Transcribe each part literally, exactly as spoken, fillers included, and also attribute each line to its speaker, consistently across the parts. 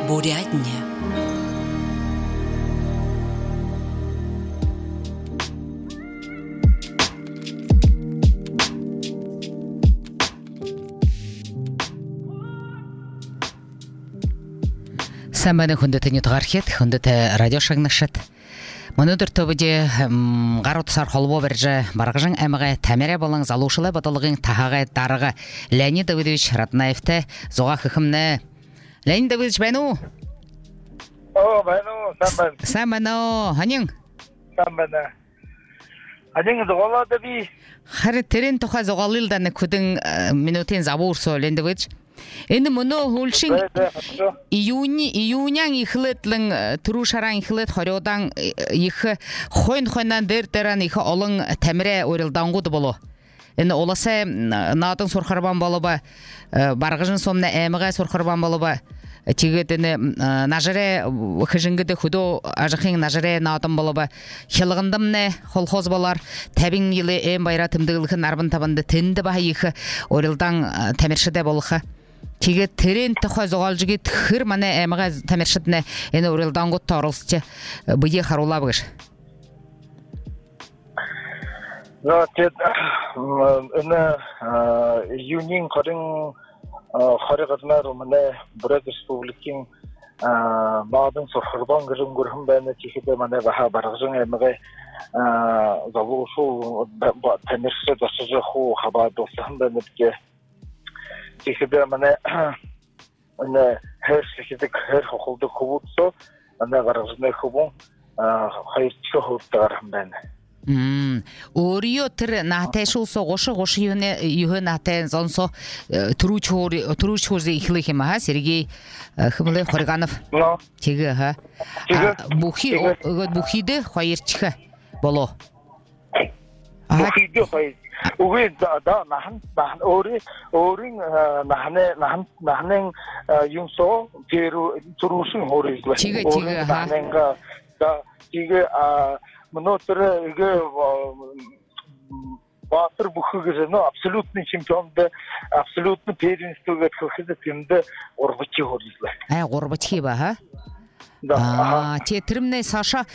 Speaker 1: Бурятия. Самбаны хүндэт нютгархет хүндэт радио шагнашат. Мөнөдөр төбөдө гарут сар холбоо баржа баргажин амга тамера болон залуушылай баталгын тахага дарга Леонид Давидович Ратнаевте зуга хыхымны. Леонид Давидович байну?
Speaker 2: О, байну, самбан.
Speaker 1: Самбано, ханин?
Speaker 2: Самбана. Ханин зугалады би.
Speaker 1: Хары терен тоха зугалылданы күдүн минутын забуурсо Леонид Давидович. Энэ мөнө хулшин июни июнян ихлэтлэн турушаран ихлэт хорёдан их хойн хойнан дэр дэран их олон тамирэ урилдангууд болоо. Энэ оласы наадын сурхарбан болоба баргажын сомна эмга сурхарбан болоба. Тэгээд энэ нажаре хыжингэдэ хөдөө ажихын нажаре наадын болоба. Хилгандамне холхоз болар табин йылы эм байра тымдыгылхын арбын табанды тэнді баха их урилдан тамиршыдэ болыха. Тэгээд тэрэн тохой зогалжиги тхэр мане эмга тамиршидне энэ урилдангууд торлсч бие харуулаа гэж.
Speaker 2: Но тэд энэ юнин хорин хоригднаар мане Брат республикийн баадын сурхарбан гэрэн гөрхөн байна чихэдэ мане баха баргажин эмга завуушуу тамиршид осож хуу хабаадуулсан байна гэж. Чихэдэ мане энэ хэрсэдэг хэр хохолдог хөвөцөө ана гаргажны хөвөн хоёрчоо хөвдөөр юм байна.
Speaker 1: Мм өөриё тэр наатайшуулсо гош гош юуне юуне наатай зонсо түрүүч хөр түрүүч хөрзө ихлэх юм аа Сергей хэмлэ хорганов. Тэгээ ха. Бүхий бүхийдэ хоёрчха болоо.
Speaker 2: Бүхийдэ хоёр Угүй да нахан нахан ори орин нахне нахан нахнен юмсо тэру турушин хоризлаа.
Speaker 1: Чигэ чигэ ха.
Speaker 2: Нахненга да чигэ а монотер игэ батер бүхгээс нөө абсолютный чемпион да абсолютный первенствогээд хөөхөд тэмдэ урбачи хоризлаа.
Speaker 1: Аа урбачи ба ха.
Speaker 2: Да.
Speaker 1: Аа те тэрмнэ Саша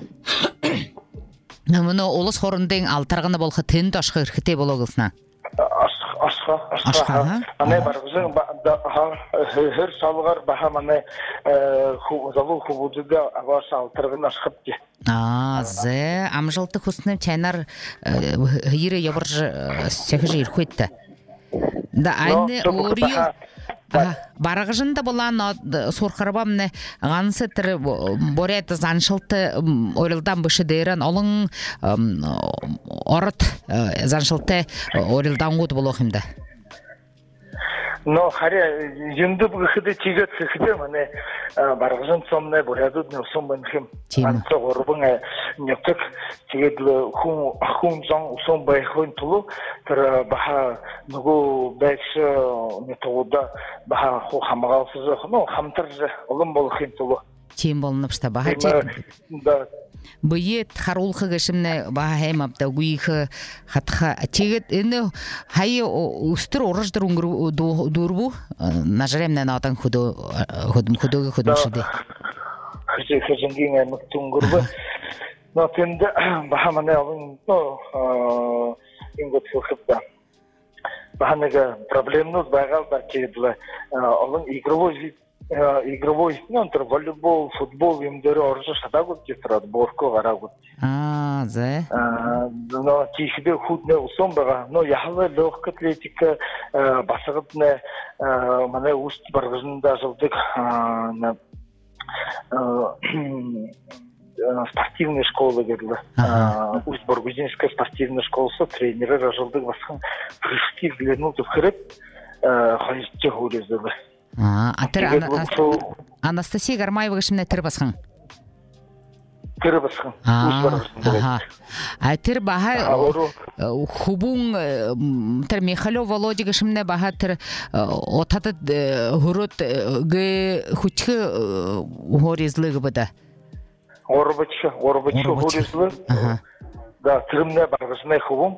Speaker 1: Намно улус хоорондын алтарганы болох тэнд ашх эрхтэй болоогснаа.
Speaker 2: Ашха ашха. Аны баргын хэр салгаар баха маны залуу хөвөдөө аваас алтарганы ашхад.
Speaker 1: Аа зэ амжилт хүснэ чанар хире яварж сэхэж ирхүйт. Да аны өөрийн баргажында болан сурхарбамны гансы тэр борет заншылты орилдан бышы дээрэн олон орот заншылты орилдангууд болох юм да.
Speaker 2: Но харя юнды бүхэдэ чигэт хэхдэ мане баргажын цомны боредууд нөсөн бэнхэм анцаа горбон нётөк тэгээд хүн хүн зон усон байхын тулу тэр баха нөгөө байш нэтгуда баха ху хамгаалсыз нөө хамтар олон болохын тулу
Speaker 1: тийм болнопста баха
Speaker 2: да
Speaker 1: Быет харуулхы гэшимнэ баха хэмапта гүйх хатха тэгээд энэ хай өстөр ураждар өнгөр дөрвү нажаремнэ надан хөдөө хөдөм хөдөөгө хөдөмшдэ.
Speaker 2: Хэсэг хэсэгин амт өнгөрбө. Но тэнд баха манай овын то ингот хөхөпта. Баха нэг проблемнууд байгаа ба тэгээд овын игровой игровой нонтер волейбол, футбол юм дээр орж шатаагүй гэтраад борко гараагүй.
Speaker 1: Аа зэ.
Speaker 2: Аа но тийшдэ хүднэ усон байгаа. Но яхаа легкая атлетика басгаднэ манай үст баргажнда жылдаг на спортивная школа гэдэг. Үст баргажинская спортивная школа тренеры жылдаг басхан прыжки глянул вперед хайчи хөрөзөө.
Speaker 1: А атер Анастасия Гармаева гэшмнэ тэр басхан.
Speaker 2: Тэр басхан.
Speaker 1: Аа. А тэр баха хубун тэр Михайлов Володя гэшмнэ баха тэр отатад хөрөд гэ хүчхэ хоризлэг бада.
Speaker 2: Орбач орбач хоризлэг. Да тэрмнэ баргасны хубун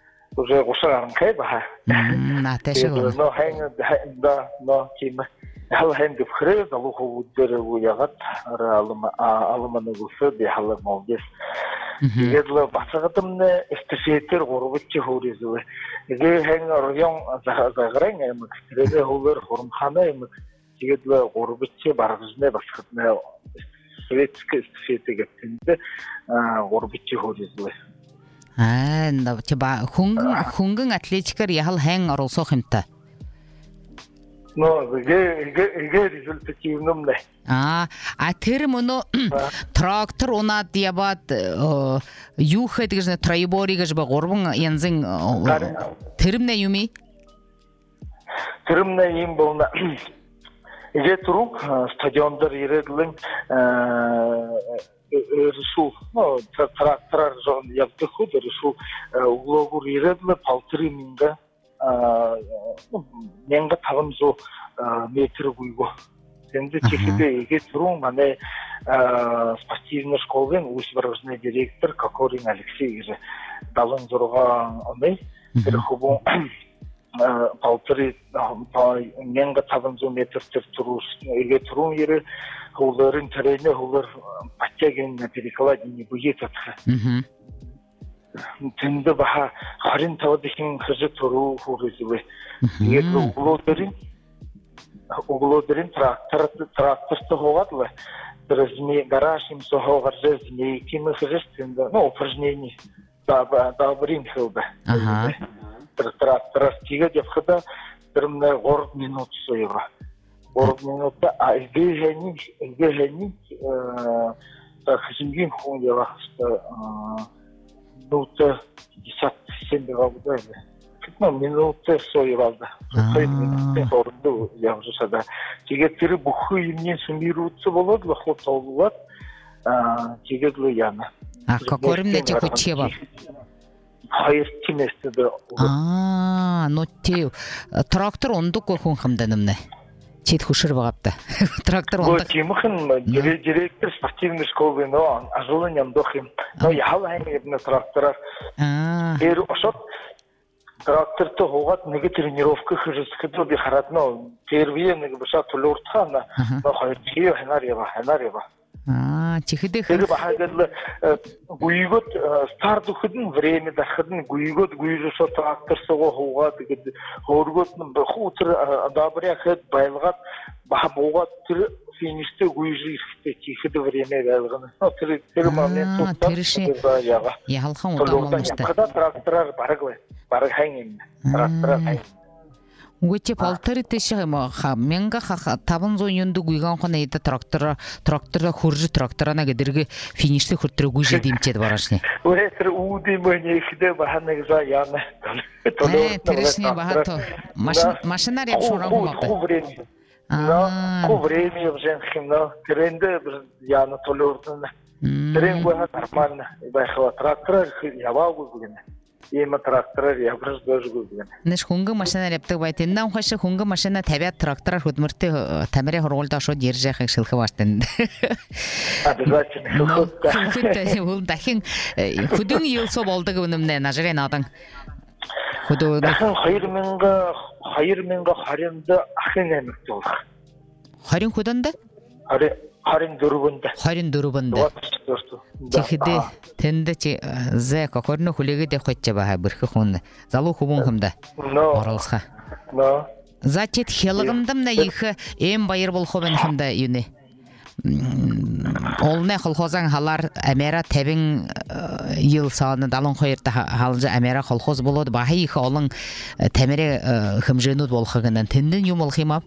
Speaker 2: уже гушаар анхай баха.
Speaker 1: Наташаа.
Speaker 2: Но хайн да но ким Hal hem gefre da lu hudder u yagat alım alımını gülse de hal moldes. Yedle basagımne estafeter gorubçı horizu. Ge hen rayon zagren em krede holar hormxana em yedle gorubçı bargızne basıtne Sovetski estafete gittiğinde gorubçı horizu.
Speaker 1: Ha, da çaba hungın hungın atletikar yahal hen arolso himta.
Speaker 2: No, ge ge ge результативным не.
Speaker 1: А, а термоно трактор она диабат юхет гжне траибори гжба горбун янзин термне юми
Speaker 2: термне им болна же турук стадиондар иредлин решу ну трактор жон yaptı худ решу углогур иредле палтырыминга менга табымзу метр гуйго. Сенде чехиде еге турун мане спортивный школын усварожный директор Кокорин Алексей же далын зорга аны бир хубун палтыры менга табымзу метр турус еге турун ери хуларын терене хулар пачаген перекладине буетатха. Тенде баха харин тавдихин хыжы туру хурызы. Еге углодырын углодырын трактор тракторсты хогатлы. Разме гараж им сохогар зме кимы хыжыстында, ну упражнение да да брин хылда.
Speaker 1: Ага.
Speaker 2: Трактор стига деп хыда бирмне горд минут соева. Горд минутта а изгежени изгежени э хыжингин хуява что минуты пятьдесят семь года. Ну, минуты соевалда. Соевалда. минуты орду я уже сада. Тигетери буху имне суммируются болот, лохот олуат. Тигетлы яна.
Speaker 1: А какорим те хочева?
Speaker 2: Hayır kimeste de.
Speaker 1: А, но те трактор ондук кохун хамданымны. Чет хушыр багапта. Трактор ондук.
Speaker 2: Вот тимхин директор спортивной школы, но ажулыням дохим. Но я халайм ебне трактора.
Speaker 1: А.
Speaker 2: Эр ошот тракторты хоғат неге тренировка хыжысқыды би харатно первые неге баша тулуртхана но хайртиё ханарева ханарева.
Speaker 1: А, чихиде
Speaker 2: хыр бахагадла гуйгот старду хыдын время да хыдын гуйгот гуйжо трактор сого хоғат гид хорготны бахутр адабря хыд байлгат баха боғат тир финиште гуйжи чихиде время байлганы. Но тир тир момент
Speaker 1: тутта яга. Я халхан удамалмышты.
Speaker 2: Когда тракторар барыгы барыг хайын трактор хайын.
Speaker 1: Угече палтыры теші ха менга ха табын зойынды гуйган қана еді трактора трактора хуржы тракторана гедерге финиште хуртыры гуйжи деймчеді барашны.
Speaker 2: Уэтір уды мөне ихде баханы гза яны.
Speaker 1: Э, терешне бахато машина реп шоран гумапты.
Speaker 2: Ху время. Да, ху время в женским, но тренде яны толурдыны. Трен гуйга нормально. Байхала трактора ява гуйгыны. Ема трактор я просто даже гуглен.
Speaker 1: Неш хунга машина рептэг байтын да ухашы хунга машина табиат трактор хөдмөртө тамире хорголда шо держэх шилхэ баштын.
Speaker 2: Обязательно.
Speaker 1: Хүнтэй ул дахин хүдэн йылсо болдог үнэмнэ нажрэ надан. Хүдөө
Speaker 2: хоёр мянга хоёр мянга харинда ахын эмэгтэй болох.
Speaker 1: Харин хүдэндэ?
Speaker 2: Хари харин дөрвөндө.
Speaker 1: Харин дөрвөндө. Чихидэ тэндэ чи зэ кокорно хүлэгэ дэ хочча баха бэрхэ хүн залуу хүбүн хэмдэ. Оролсха.
Speaker 2: Но.
Speaker 1: Зачет хелгымдым да их эм байыр бол хобен хэмдэ юне. Олне колхозан халар амера табин ел саны далын койрта халжы амера колхоз болот баха их олон тамере хэмжэнүүд болохгынан тэндэн юм бол химап.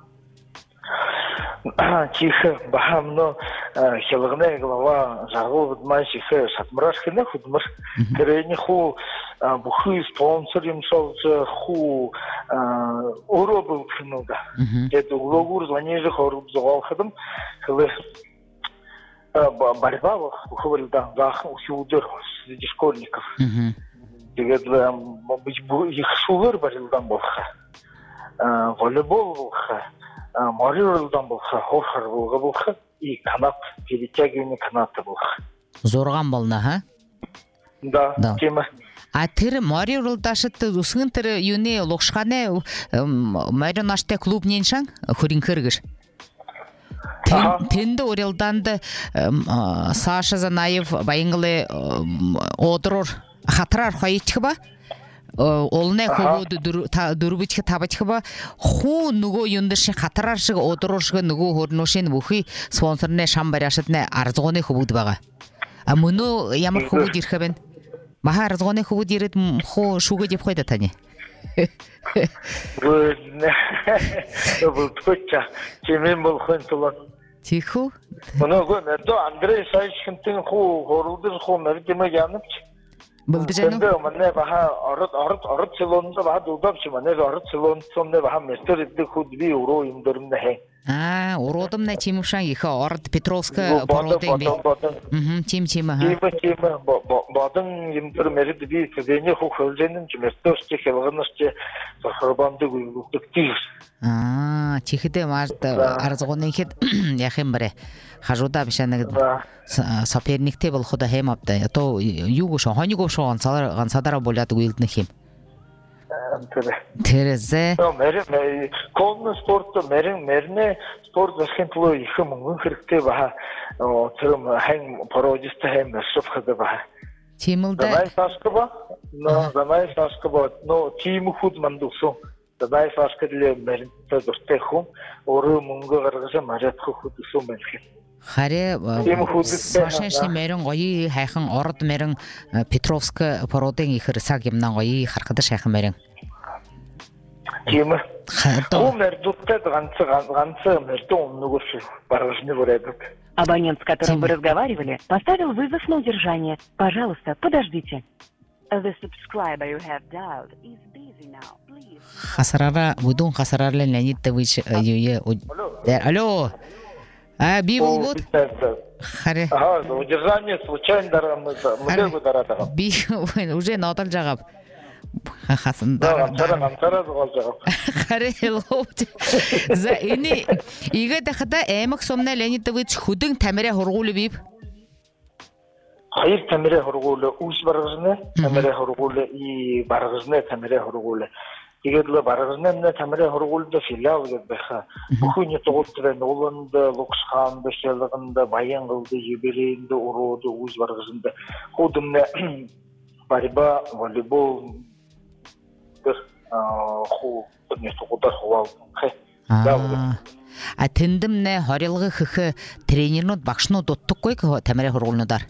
Speaker 1: Тихо,
Speaker 2: бахамно хелгне глава загул дмашихе сатмрашхне худмар терени ху бухи спонсорим солж ху оробул финуда. Это углогур звонили хоруб зогалхадым хлы борьба говорил да зах усудер среди школьников. Дегет их шулер борилдан болха. Волейбол болха. Морилдан болса, хохар болға болса, и канат, перетягивание каната болса.
Speaker 1: Зорған болна, ха?
Speaker 2: Да, тема.
Speaker 1: А тэр Мари уралдашд үсгэн тэр юуны логшханы Мари наштай клуб нэншан хөринхэргэр. Тэнд уралдаанд Саша Занаев баянглы одрур хатраар хоёчхба олны хөвөд дөрвөчх тавчхба хуу нөгөө юунд шиг хатраар шиг одрур шиг нөгөө хөрнөшин бүхий спонсорны шам бариашдны арзгооны хөвөд байгаа. А мөнөө ямар хөвөд ирэх вэ? Маха арзгооны хөвөд ирээд хуу шүгэж явах байда таны.
Speaker 2: Бүр бүр төгча чимэн болох юм.
Speaker 1: Тихо.
Speaker 2: Мөнөө нэрдөө Андрей Сайшхинтэн хуу хоруудэр хуу мэрдэмэ янавч.
Speaker 1: Булдэжэнэ.
Speaker 2: Манай баха ород ород ород селонд баха дуудавч манай ород селонд сомне баха мэтэр идэх худ би уруу юм дөрмнэ хэ.
Speaker 1: А, уродомна чимушан их ород Петровска породын би. Мм, чим чим ха.
Speaker 2: Чим чим бодон юм дэр мэрэд би тэдэний хуу хөлжэнэн чимэртөөч хэлгэнэрч сохорбамдаг үгдэгтий.
Speaker 1: А, чихдэ март арзгооны хэд яах юм бэ? Хажуудаа биш нэг соперниктэй болох удаа хэм авда. Одоо юу гош хоньгоо шоо ганцаар ганцаараа болоод үйлдэх юм. Тэрэзэ.
Speaker 2: Мэрэн конн спорт мэрэн мэрнэ спорт засгийн төлөө их мөнгө хэрэгтэй баха. Тэр хайн прожект хэм шофхад баха.
Speaker 1: Чимэлдэ.
Speaker 2: Замай саскаба. Но замай саскаба но тим худ мандусо. Замай саскадле мэрэн төдөртэй хүм өөрөө мөнгө гаргаж марат худ өсөө мэлхэ.
Speaker 1: Харе Сашашны мэрэн гоё хайхан ород мэрэн Петровск породын ихэр саг юмнаа гоё харахад шайхан мэрэн.
Speaker 2: Тим. Хөө мэрдуттэй ганц ганц мэрдун нөгөөш баргажны врэдэг.
Speaker 3: Абонент, с которым вы разговаривали, поставил вызов на удержание. Пожалуйста, подождите. The subscriber you have dialed is busy now. Please.
Speaker 1: Хасарара будун хасарарлен Леонидович юе. Алло. А библ вот. Харе.
Speaker 2: Ага, удержание случайно много дарата.
Speaker 1: Би уже нотал жагап. Хасан
Speaker 2: дара дара дара зогсоо.
Speaker 1: Харе ловч. За эний игээд хата аймаг сумна Леонидович хөдөн тамираа хургуул бив.
Speaker 2: Хоёр тамираа хургуул үс баргажны тамираа хургуул и баргажны тамираа хургуул. Тэгээд л баргажны тамираа хургуулд филиал гэдэг байха. Бүхний тугуултрын ууланд луксхаанд шалганд баянгылд юбилейнд урууд үс баргажнд хөдөн борьба волейбол хуу нэг тугуудар хуваал.
Speaker 1: А тэндэмнэ хорилгох хөх тренернууд багшнууд дутдаггүй тамираа хургуулнуудаар.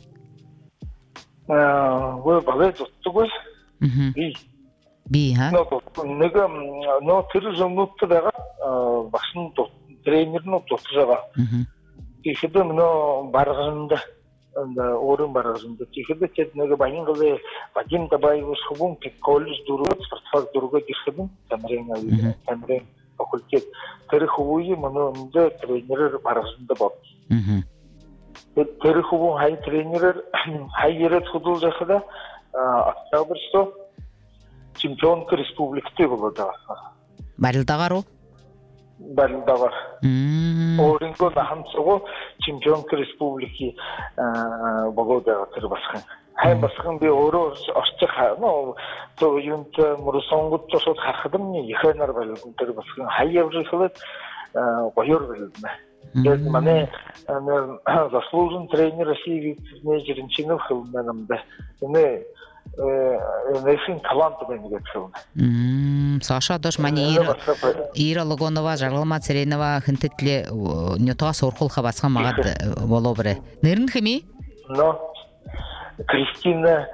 Speaker 2: Аа, гоо багаж дутдаггүй. Би
Speaker 1: би ха.
Speaker 2: Нэг нөө тэр зэмнүүдтэй байгаа багшны тренернууд дутж байгаа. Тэгэхдээ нөө барганд өөрөн барганд тэгэхдээ тэд нэг баянгалы бажин табайвс хөвөн коллеж дөрөв спортфак дөрөв гэрхэдэн тамирын тамирын факультет тэр хөвөний мөн дэ тренерээр барганд бод. Тэр хөвөн хай тренерээр хайраад хөдөлж байхад октябрьсо чемпионка республиктэй болоод байгаа.
Speaker 1: Барилдагаар уу?
Speaker 2: Барилдагаар. Өөрөнгөө хамцгаа чемпионка республики болоод байгаа тэр басхан. Хай басхан би өөрөө орчих нөө то юунт мөрсөнгөд тосод харахад нь ихэнэр болоод тэр басхан хай явжхлаад гоёр болоод. Тэгээд манай заслужен тренер России менеджерин чинов хэмнэмдэ. Энэ нэшин талант байдаг юм.
Speaker 1: Мм, Саша дош мани Ира Ира Логонова, Жаргалма Церенова хэнтэтлээ нётоос урхуулха басхан магад болоо бэрэ. Нэр нь хэми?
Speaker 2: Но Кристина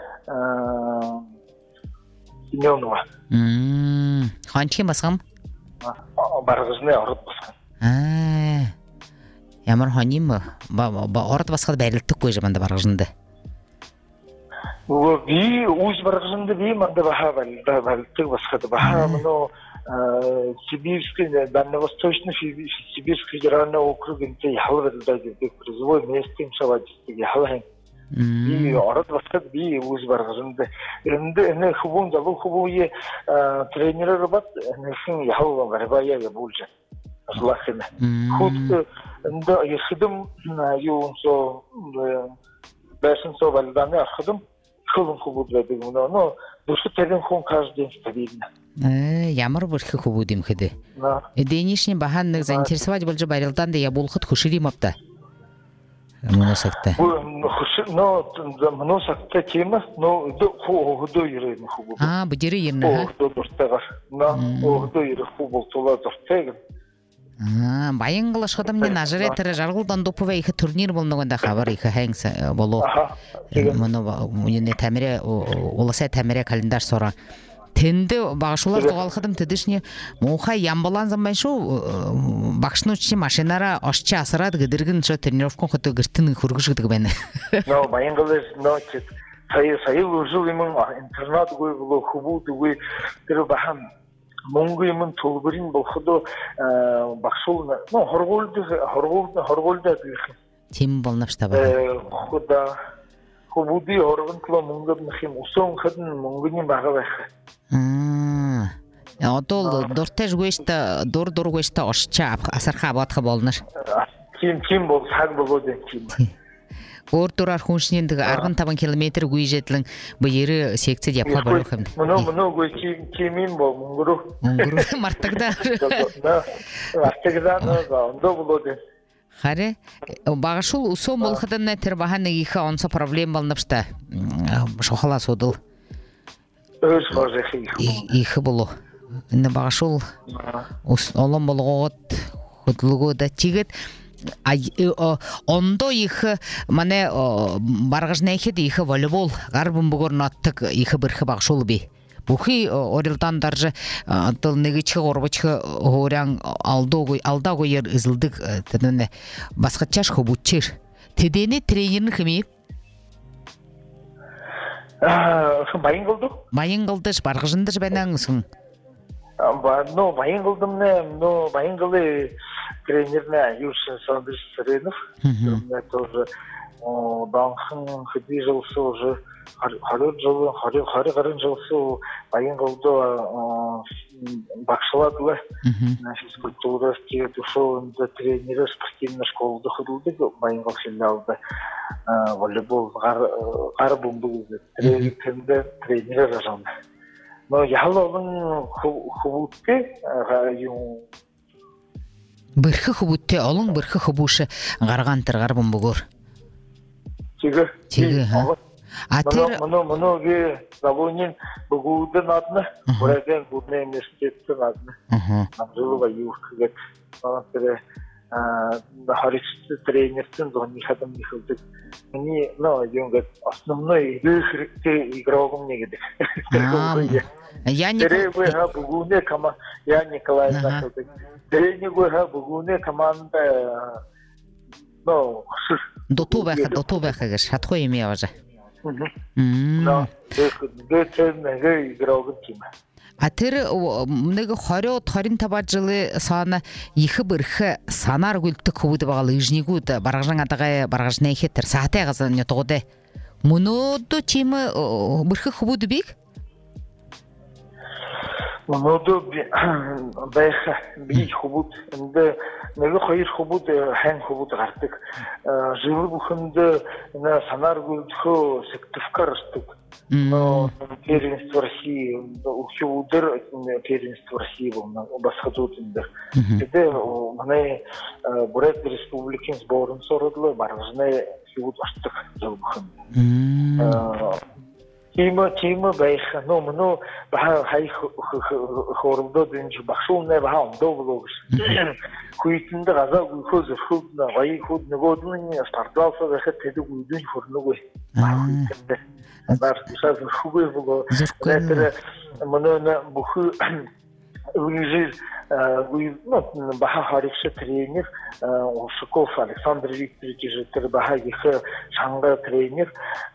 Speaker 2: Синёнова.
Speaker 1: Мм, ханчи басхан?
Speaker 2: Баргажны ород басхан.
Speaker 1: Аа. Ямар хоним ба ород басхад барилдаггүй юм да баргажнда.
Speaker 2: Би үс баргажнда би манд баха балда балдаг басхад баха но Сибирский Дальневосточный Сибирский федеральный округ инте ялвалда гэдэг призовой место им савадистик ялхан. Би ород басхад би үс баргажнда энд энэ хөвөн залуу хөвөе тренерээр бат нэхэн ялва барбая явуулж. Аслахна. Худ энд яхидм юун со бэсэн со балданы ахдм хулун хубуд гэдэг юм нөө бүсгүй тэрэн хүн каждый день стабильно.
Speaker 1: Э ямар бүрхи хубуд юм хэдэ. Эдэнишний бахан нэг заинтересовать болж байралдан да я булхат хөширим апта. Моносакта.
Speaker 2: Но моносакта тема, но худо ирэн хубуд.
Speaker 1: А, будири ирнэ.
Speaker 2: Худо дуртайгаар. На, худо ирэн хубуд тулаа дуртайгаар.
Speaker 1: А, баянгылаш хадамны нажрэ тэр жаргалдан дуповэ их турнир болногонда хабар их хэнс болоо. Моно юне тамире уласай тамире календар сора. Тэнде багшуулар зогалхадам тэдэшни муухай ямбалан замбай шүү багшнуучи машинаараа орчи асараад гэдэргэн шо тренировкон хото гэртэн хөргөж гэдэг байна.
Speaker 2: Но баянгылаш но чи сая сая үржүү юм интернет гүй болоо хубууд үгүй тэр бахан мөнгө юм төлбөрийн болохдоо багшуул но хоргуулд хоргуулд хоргуулдаа гэх
Speaker 1: тийм болнавч та байна.
Speaker 2: Худа хубуди оргонтлоо мөнгө нөх юм усон хадн мөнгөний бага байх.
Speaker 1: Аа. Одоо дуртай жгүйштэй дур дургүйштэй орчаа асархаа бодох болно.
Speaker 2: Тийм тийм бол цаг болоод юм тийм.
Speaker 1: Өөр дураар хүншний арван таван километр гүйжэдлэн баяры секцэд явах болох юм.
Speaker 2: Мөн мөн гוי тийм юм бол мөнгөрөө.
Speaker 1: Мөнгөрөө мартагдаа.
Speaker 2: Мартагдаа нөө болоод.
Speaker 1: Харе багшул усон болоход тэр баханыг их онцо проблем болнавчта. Шохолаа судал.
Speaker 2: Өөр хожих
Speaker 1: их болоо. Энэ багшул ус олон болгоод хөдлөгөө да чигэд ондоо их мане баргажнайхэд их волейбол гар бөмбөгөр ноттог их бэрх багшул би. Бүхий орилдан дарж одоо нэг чих урвч хоорян алдаагүй алдаагүй ер изэлдэг тэдэн басгачаш хөвүчээр тэдэний тренер хэмээ
Speaker 2: аа баянгалд
Speaker 1: баянгалдаш баргажандаш байнаансан
Speaker 2: ба но баянгалдмне но баянгалы тренерна Юшин Сандрис Саренов я тоже данхан хэдижился уже харин жол харин харин жолсу баянгалдо багшлаадлаа физкультураски душевный тренер спортивной школы ходилдэг баянгал филиалда волейбол гар бөмбөг тренер тренер ажсан. Но ялолон хөвөттэй юм
Speaker 1: бэрхэ хөвөттэй олон бэрхэ хөвөш гаргаан тэр гар бөмбөгөөр.
Speaker 2: Чигэ.
Speaker 1: Чигэ. А тэр
Speaker 2: моно моногийн завонин бүгүүдэн адна бүрэн бүдний университет адна.
Speaker 1: Аха.
Speaker 2: Амжуулга юу гэгээд тэр харич тренерсэн зоны хадам нэхэлдэг. Миний но юунгээд основной хэрэгтэй игроком нэг гэдэг.
Speaker 1: Я не
Speaker 2: Тэрэггүй бүгүнэ кама я Николай Захович. Тэрэггүй бүгүнэ команда но
Speaker 1: доту байх доту байх гэж шатахгүй юм явааж.
Speaker 2: Но тэр нэг игрок юм.
Speaker 1: А тэр нэг twenty twenty-five жилы сана их бэрх санаар гүлдэг хөвд байгаа лыжнигүүд баргажан адагай баргажнаа ихэд тэр саатай газар нэтгүүдэ. Мөнөөдө чим бэрх хөвд бийг?
Speaker 2: Мөнөөдө байх би хөвд энд нэг хоёр хөвд хайн хөвд гардаг. Живэр бүхэнд энэ санаар гүлдөхөө сертификат авдаг. Но первенство России учудер первенство России бас хадуудында. Тэгээд манай Бурят республикийн сборын сордлоо баргажны хүүд ордог зөвхөн. Тима тима байх но мөн баа хай хоордод энэ багшуунаа баа ондоо хүйтэн дээр газаа гүйхөөс хөвднө гай хүүд нөгөөдний стартаалсаа байхад тэдэг үдэн хөрнөгөө. Daar is het goed voor. Later, maar boeken, we we not Baharische trainer, Oshakov Alexander Viktorovich is er Bahagige Shanga trainer.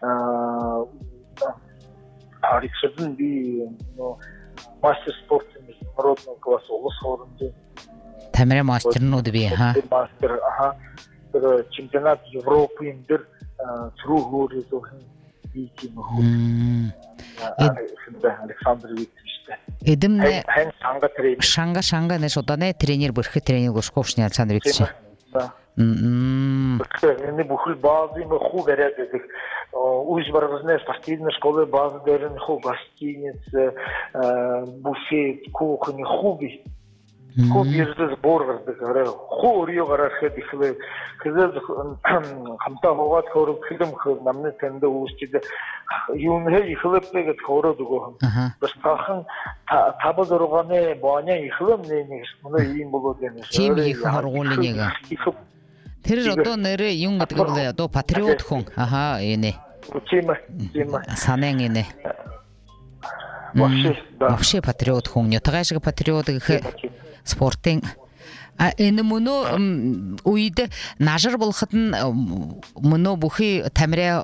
Speaker 2: Harische die master sport in de народного класса Лосхорнде.
Speaker 1: Тамера мастер нудби, ха.
Speaker 2: Мастер, ага. Чемпионат Европы индер трухур изохин. Александр Викторович.
Speaker 1: Эдэмнэ шанга шанга нэш одоне тренер бэрхэ тренер Гошковшны Александр Викторович.
Speaker 2: Мм. Энэ бүхэл баазын хуу гараад байдаг. Уж баргазне спортивная школа базы дерен ху гостиница, буфет, кухня, хуби. Ху биржа сбор варды говорю. Ху рио гарахе дихле. Кызы хамта ховат хору кидем намны тенде устиде. Юнhe ихлеп пегет хору дуго. Башкахан таба дорогане боаня ихлем не не. Мына ийм болот демеш.
Speaker 1: Чим их хорголинега. Тэр одоо нэрээ юм гэдэг нь одоо патриот хүн. Аха эне.
Speaker 2: Чима, чима.
Speaker 1: Санэн эне.
Speaker 2: Вообще, да.
Speaker 1: Вообще патриот хүн. Ятгайшиг патриот гэх спортын а энэ мөнө үед нажар болоход нь мөнө бүхий тамираа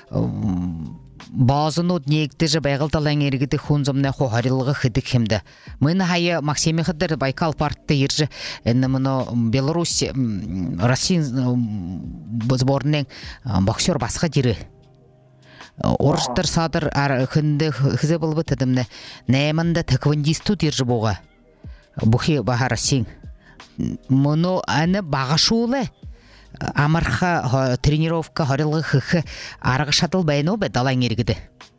Speaker 1: баазнууд нэгдэж байгальдалан иргэдэх хүн зомны ху харилгах гэдэг хэмдэ. Мөн хаяа Максимихад дээр Байкал паркт ирж энэ мөнө Беларусь Россия сборны боксер басгаж ирээ. Орштар садар хэнде хэзээ болбот адамна найманда тэквондистууд ирж бууга. Бүхий бахарасин мөнө аны багашуулаа амарха тренировка харилгах хэх арга шатал байна уу бэ далайн иргэдэ.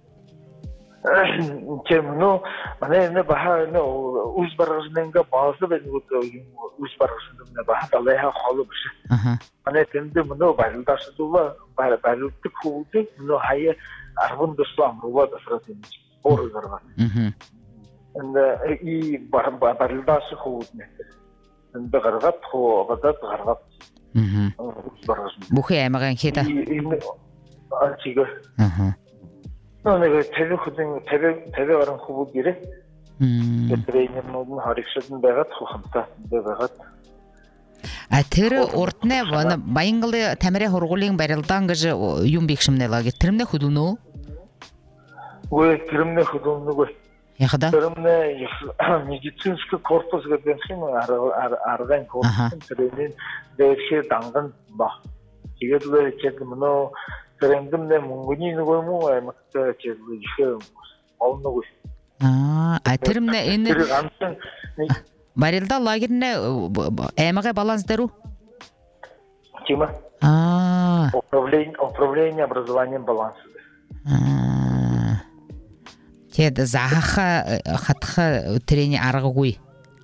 Speaker 2: Чемно манай энэ баха нөө үс баргажнанга баасаа байна уу үс баргажнанга баха далайха холбош. Аха. Манай тэнд мөнө байлдашдула байлддаг хүүд мөнө хаяа аргун дэслам руу дасратын оор гаргана. Аха. Энэ и байлдаш хүүд нэ. Энд гаргат хоо гадаад гаргат. Мм. Бүхий аймагын хэдэ. Аа чигээр. Аха. Нэг тэр хөдөн тэр тэр орон хөвөд ирээ. Мм. Тренер нууд харигшдан байгаад хухамтай байгаад.
Speaker 1: А тэр урдны Баянгалы тамирын хургуулын барилдаан гэж юм бигшмнэлаа гэ тэрмнэ хөдөлнө. Ой тэрмнэ хөдөлнө. Яхада?
Speaker 2: Тэрмнэ медицинский корпус гэдэг юм арган корпус тэрний дэвшээ данган ба. Тэгээд л чиг мөнөө тэрэмдэмнэ мөнгөний нөгөө юм уу амттай чиг их олног.
Speaker 1: Аа, а тэрмнэ энэ барилда лагерне аймагын баланс дэрүү?
Speaker 2: Чима?
Speaker 1: Аа.
Speaker 2: Управление управление образованием баланс.
Speaker 1: Аа. Тэд заха хатха трени аргагүй.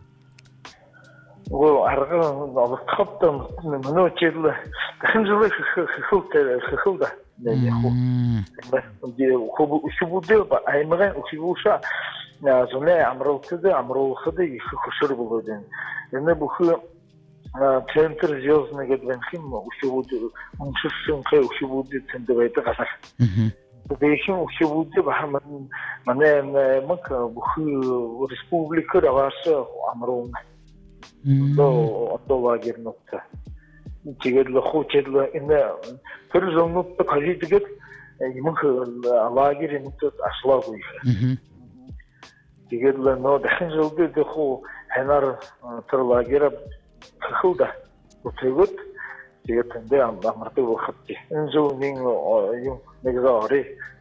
Speaker 2: Оо арга олдоход мөнөө чил хэмжлэх хөхөтэй хөхөда. Мм. Хоб ушбудэ аймагын ушгууша зоне амруулхады амруулхады их хөшөр болоод байна. Энэ бүхий центр звездны гэдэг юм ушбуд уншсан хэ ушбуд центр байдаг гасах. Мм. Дэхин ушбуд бахман манай мак бүхий республикэр аваас амруун. До отолагер нутта. Тэгээд л хуучэл энэ тэр зомнууд хажидгээд юм лагерийн нутад ашлаагүй. Тэгээд л нөө дахин зөвдөд хуу ханаар тэр лагер хөхөда. Үтгэд тэгээд тэндээ амардаг багт. Энэ зүүнийн юм нэг зөөрэй.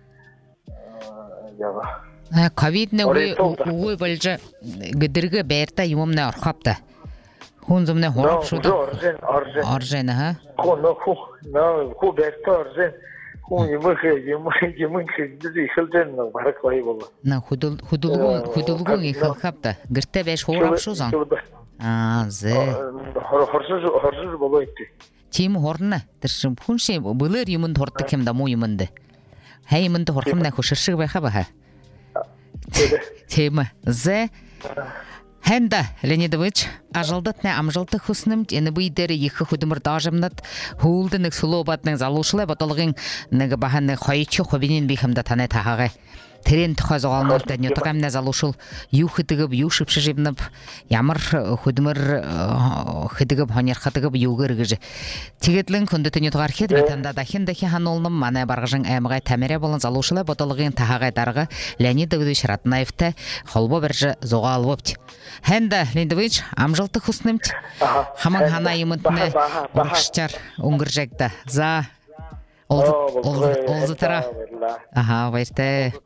Speaker 2: Яга.
Speaker 1: А ковид нэг үгүй болж гэдэргэ байрта юмнаа орховта. Хүн зэмнэ хоров шүү дээ. Оржин оржин аа.
Speaker 2: Хөө нөө хөө нөө хөө бэртэ оржин. Хүн юм хэ юм юм хэдий хэлдэн нөө барах бай болоо.
Speaker 1: На хөдөл хөдөлгөөн хөдөлгөөн их хавта. Гэртэ байж хуурав шүү сан. Аа зэ.
Speaker 2: Хорсож хорсож болоо итэ.
Speaker 1: Чим хорно. Тэр шим хүн шим бөлөр юмд хордог юм да муу юмд. Хай юмд хорхомна хөшөршиг байха баха. Тема зэ. Хэнда Леонидович ажалдатны амжилттай хүснэмж энэ бийдэр их хөдөлмөр даажмнат хүүлдэ нэг сулуубадны залуушлаа бодолгын нэг бахан хоёрч хөвийн би хамда танай тахагай тэрэн тохой зоолнолтой нютгамна залуушул юу хэдэг юу шившижибнав ямар хөдөлмөр хэдэг хоньярхадаг юугэр гэж тэгэдлэн хүндэт нютгаар хэд би танда дахин дахин хануулнам манай баргажин аймагай тамираа болон залуушлаа бодолгын тахагай дарга Леонидович Ратнаевтай холбоо барьж зогаалвч Хэнда Леонидович амжилттай хүснэмж хаман ханаа юмтнэ багшчаар өнгөржэгдэ за ол ол ол затара аха баяртай